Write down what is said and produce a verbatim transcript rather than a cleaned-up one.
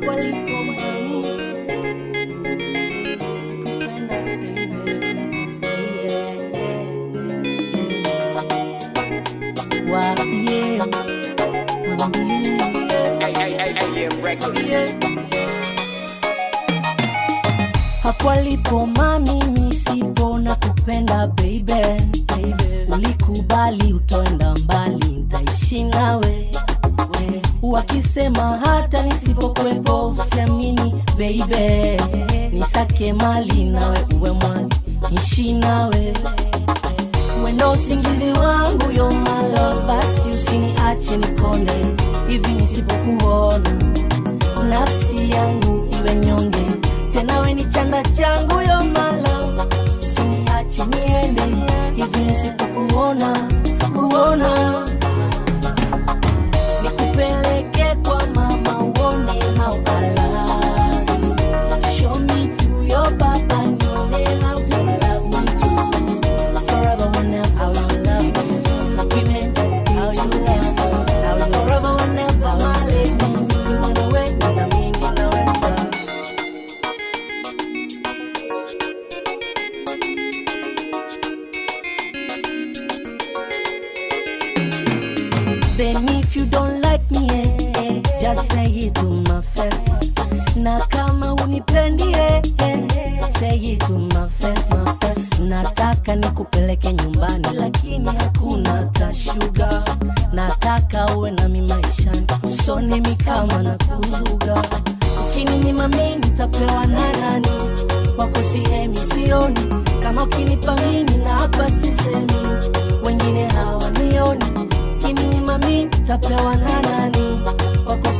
walipo mami nakupenda baby waambie hapo walipo mami nisipo nakupenda baby, baby. Ulikubali utoenda mbali nitaishi nawe wakisema hata nisipokuwepo usiamini baby nisake mali nawe uwe mwali niishi nawe wendo usingizi wangu yo my love basi usiniache nikone hivi nisipokuona nafsi yangu iwe nyonge tena we ni chanda changu yo my love usiniache niende hivi nisipokuona kuona nikupeleke kwa mama uone how I love you show me to your papa nione how you love me too forever whenever I will love you women how you love how you forever whenever my lady you wanna wait na mimi naweza then if you don't like me eh, eh, just say it to my face na kama unipendi eh, eh, say it to my face, my face. Nataka nikupeleke nyumbani lakini hakuna ta sugar nataka uwe na mimi maishani usone mi kama na kuzuga ukininyima mimi nitapewa na nani wako sihemi sioni kama ukinipa mimi na hapa sisemi wengine hawanioni kininyima mimi nitapewa na nani wako